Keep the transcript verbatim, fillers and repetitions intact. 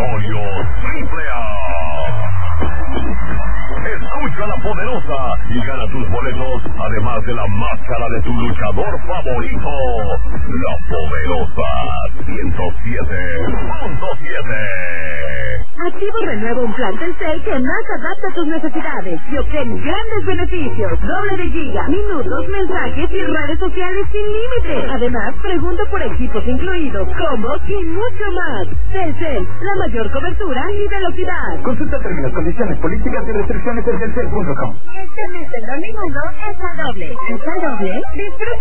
Laboratorios Triple A. Escucha La Poderosa y gana tus boletos, además de la máscara de tu luchador favorito. La Poderosa ciento siete punto siete. Activo renueva un plan Telcel que más adapta a tus necesidades y obtén grandes beneficios. Doble de giga, minutos, mensajes y redes sociales sin límite. Además, pregunta por equipos incluidos, combos y mucho más. Telcel, la mayor cobertura y velocidad. Consulta términos, condiciones, políticas y restricciones en telcel punto com. Este mes el domingo es al doble. ¿Es al doble? Disfruta